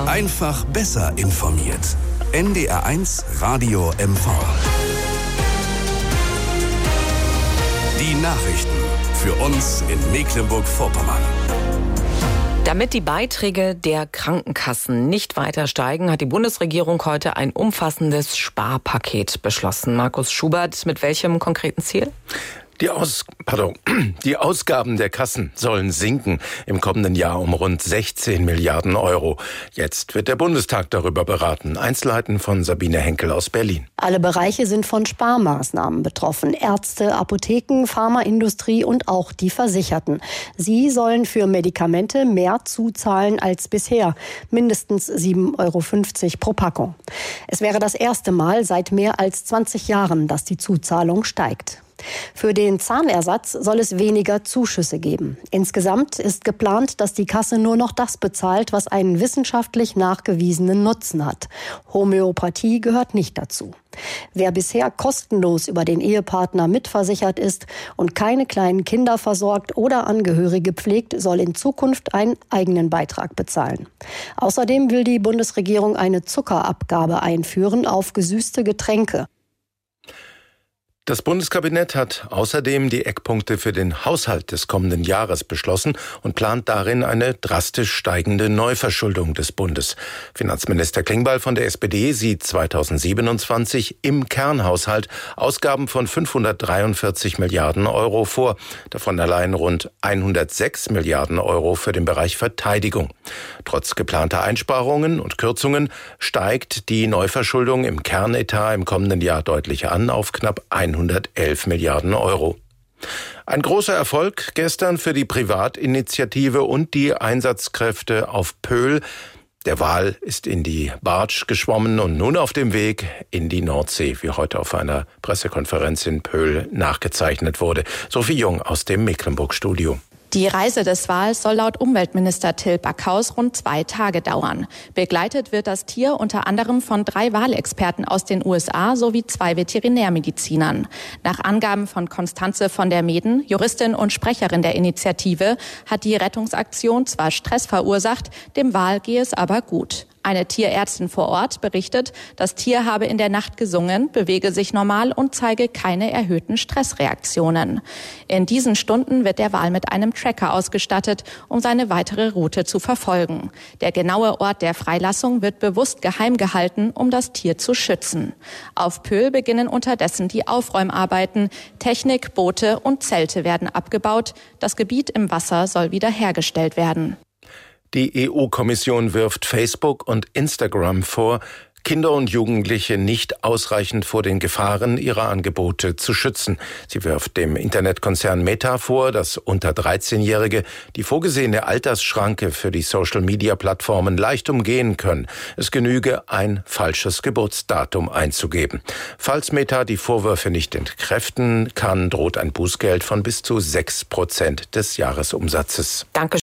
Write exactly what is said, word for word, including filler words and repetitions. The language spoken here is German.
Münster. Einfach besser informiert. N D R eins Radio M V. Die Nachrichten für uns in Mecklenburg-Vorpommern. Damit die Beiträge der Krankenkassen nicht weiter steigen, hat die Bundesregierung heute ein umfassendes Sparpaket beschlossen. Markus Schubert, mit welchem konkreten Ziel? Die, Aus, pardon, die Ausgaben der Kassen sollen sinken im kommenden Jahr um rund sechzehn Milliarden Euro. Jetzt wird der Bundestag darüber beraten. Einzelheiten von Sabine Henkel aus Berlin. Alle Bereiche sind von Sparmaßnahmen betroffen. Ärzte, Apotheken, Pharmaindustrie und auch die Versicherten. Sie sollen für Medikamente mehr zuzahlen als bisher. Mindestens sieben Euro fünfzig pro Packung. Es wäre das erste Mal seit mehr als zwanzig Jahren, dass die Zuzahlung steigt. Für den Zahnersatz soll es weniger Zuschüsse geben. Insgesamt ist geplant, dass die Kasse nur noch das bezahlt, was einen wissenschaftlich nachgewiesenen Nutzen hat. Homöopathie gehört nicht dazu. Wer bisher kostenlos über den Ehepartner mitversichert ist und keine kleinen Kinder versorgt oder Angehörige pflegt, soll in Zukunft einen eigenen Beitrag bezahlen. Außerdem will die Bundesregierung eine Zuckerabgabe einführen auf gesüßte Getränke. Das Bundeskabinett hat außerdem die Eckpunkte für den Haushalt des kommenden Jahres beschlossen und plant darin eine drastisch steigende Neuverschuldung des Bundes. Finanzminister Klingbeil von der S P D sieht zweitausendsiebenundzwanzig im Kernhaushalt Ausgaben von fünfhundertdreiundvierzig Milliarden Euro vor, davon allein rund hundertsechs Milliarden Euro für den Bereich Verteidigung. Trotz geplanter Einsparungen und Kürzungen steigt die Neuverschuldung im Kernetat im kommenden Jahr deutlich an auf knapp hundertelf Milliarden Euro. Ein großer Erfolg gestern für die Privatinitiative und die Einsatzkräfte auf Pöhl. Der Wal ist in die Bartsch geschwommen und nun auf dem Weg in die Nordsee, wie heute auf einer Pressekonferenz in Pöhl nachgezeichnet wurde. Sophie Jung aus dem Mecklenburg-Studio. Die Reise des Wals soll laut Umweltminister Till Backhaus rund zwei Tage dauern. Begleitet wird das Tier unter anderem von drei Walexperten aus den U S A sowie zwei Veterinärmedizinern. Nach Angaben von Constanze von der Meeden, Juristin und Sprecherin der Initiative, hat die Rettungsaktion zwar Stress verursacht, dem Wal gehe es aber gut. Eine Tierärztin vor Ort berichtet, das Tier habe in der Nacht gesungen, bewege sich normal und zeige keine erhöhten Stressreaktionen. In diesen Stunden wird der Wal mit einem Tracker ausgestattet, um seine weitere Route zu verfolgen. Der genaue Ort der Freilassung wird bewusst geheim gehalten, um das Tier zu schützen. Auf Pöhl beginnen unterdessen die Aufräumarbeiten. Technik, Boote und Zelte werden abgebaut. Das Gebiet im Wasser soll wiederhergestellt werden. Die E U-Kommission wirft Facebook und Instagram vor, Kinder und Jugendliche nicht ausreichend vor den Gefahren ihrer Angebote zu schützen. Sie wirft dem Internetkonzern Meta vor, dass unter dreizehnjährige die vorgesehene Altersschranke für die Social-Media-Plattformen leicht umgehen können. Es genüge, ein falsches Geburtsdatum einzugeben. Falls Meta die Vorwürfe nicht entkräften kann, droht ein Bußgeld von bis zu sechs Prozent des Jahresumsatzes. Danke.